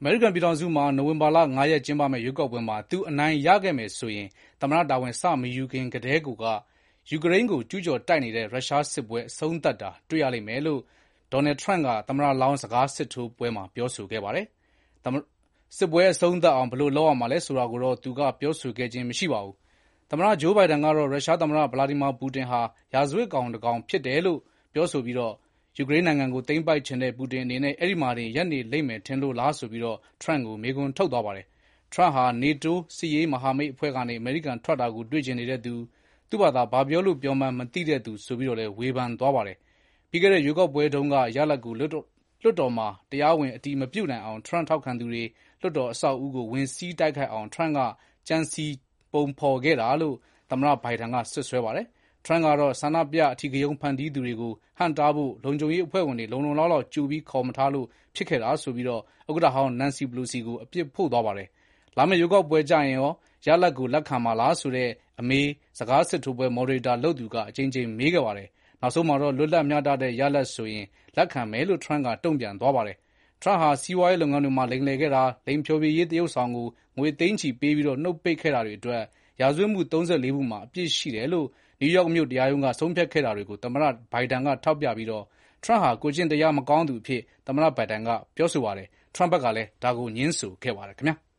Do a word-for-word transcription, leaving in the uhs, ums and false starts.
အမေရိကန်ပြည်ထောင်စုမှာနိုဝင်ဘာလ၅ရက်ကျင်းပမယ့်ရွေးကောက်ပွဲမှာသူအနိုင်ရခဲ့မယ်ဆိုရင်သမ္မတတာဝန်စမယူခင်ကတည်းကယူကရိန်းကိုကျူးကျော်တိုက်နေတဲ့ရုရှားစစ်ပွဲအဆုံးသတ်တာတွေ့ရလိမ့်မယ်လို့ဒေါ်နယ်ထရန့်ကသမ္မတလောင်းစကားစစ်ထိုးပွဲမှာပြောဆိုခဲ့ပါတယ်။စစ်ပွဲအဆုံးသတ်အောင်ဘယ်လိုလုပ်ရမှာလဲဆိုတာကိုတော့သူကပြောဆိုခဲ့ခြင်းမရှိပါဘူး။သမ္မတဂျိုးဘိုင်ဒန်ကတော့ရုရှားသမ္မတဗလာဒီမာပူတင်ဟာရာဇဝတ်ကောင်တကောင်ဖြစ်တယ်လို့ပြောဆိုပြီးယူကရိန်းနိုင်ငံကိုသိမ်းပိုက်ချင်တဲ့ပူတင်အနေနဲ့အဲဒီမှာတင်ရပ်နေလိမ့်မယ်ထင်လို့လားဆိုပြီးထရန့်ကိုမေးခွန်းထုတ်သွားပါတယ်။ထရန့်ဟာနေတိုးစစ်ရေးမဟာမိတ်အဖွဲ့ကနေအမေရိကန်ထွက်တာကိုတွေ့ချင်နေတဲ့သူသူ့ဘာသာဘာပြောလို့ပြောမှန်းမသိတဲ့သူဆိုပြီးလည်းဝေဖန်သွားပါတယ်။ပြီးခဲ့တဲ့ရွေးကောက်ပွဲတုန်းကရလဒ်ကိုလွှတ်တော်မှာတရားဝင်အတည်မပြုနိုင်အောင်ထရန့်ထောက်ခံသူတွေလွှတ်တော်အဆောက်အဦးကိုဝင်စီးတိုက်ခိုက်အောင်ထရန့်ကကြံစည်ပုံဖော်ခဲ့တာလို့သမ္မတဘိုင်ဒန်ကစွပ်စွဲပါတယ်။ထရန့်ကတော့ဆန္ဒပြအဓိကရုဏ်းဖန်တီးသူတွေကိုဟန့်တားဖို့လုံခြုံရေးအဖွဲ့ဝင်တွေလုံလုံလောက်လောက်ကြိုပြီးခေါ်မထားလို့ဖြစ်ခဲ့တာဆိုပြီးဥက္ကဋ္ဌဟောင်းနန်စီပလိုစီကိုအပြစ်ဖို့သွားပါတယ်။လာမယ့်ရွေးကောက်ပွဲကျရင်ရောရလဒ်ကိုလက်ခံမှာလားဆိုတဲ့အမေးစကားစစ်ထိုးပွဲမော်ဒရေတာလုပ်သူကအကြိမ်ကြိမ်မေးခဲ့ပါတယ်။နောက်ဆုံးမှာတော့လွတ်လပ်မျှတတဲ့ရလဒ်ဆိုရင်လက်ခံမယ်လို့ထရန့်ကတုံ့ပြန်သွားပါတယ်။ထရန့်ဟာစီးပွားရေးလုပ်ငန်းတွေမှာလိမ်လည်ခဲ့တာလိမ်ဖျော်ဖြေရေးသရုပ်ဆောင်ကိုငွေသိန်းချီပေးပြီးနှုတ်ပိတ်ခဲ့တာတွေအတွက်ရာဇဝတ်မှုသုံးဆယ့်လေးမှုမှာအပြစ်ရှိတယ်လို့နယူးယောက်မြို့တရားရုံးကဆုံးဖြတ်ခဲ့တာတွေကိုသမ္မတဘိုင်ဒန်ကထောက်ပြပြီးထရန့်ဟာကိုယ်ကျင့်တရားမကောင်းသူအဖြစ်သမ္မတဘိုင်ဒန်ကပြောဆိုပါတယ်။ထရန့်ဘက်ကလည်းဒါကိုငြင်းဆိုခဲ့ပါတယ်ခင်ဗျာ။